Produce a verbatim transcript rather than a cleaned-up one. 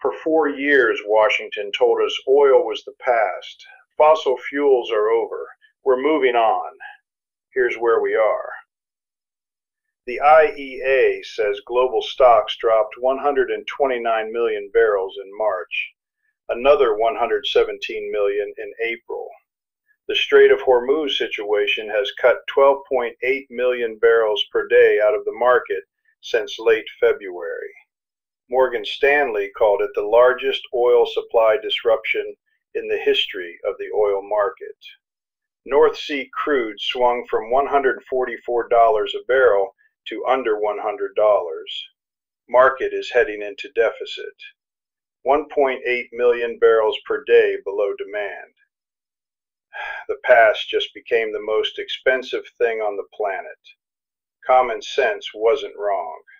For four years, Washington told us oil was the past. Fossil fuels are over. We're moving on. Here's where we are. The I E A says global stocks dropped one hundred twenty-nine million barrels in March, another one hundred seventeen million in April. The Strait of Hormuz situation has cut twelve point eight million barrels per day out of the market since late February. Morgan Stanley called it the largest oil supply disruption in the history of the oil market. North Sea crude swung from one hundred forty-four dollars a barrel to under one hundred dollars. Market is heading into deficit. one point eight million barrels per day below demand. The past just became the most expensive thing on the planet. Common sense wasn't wrong.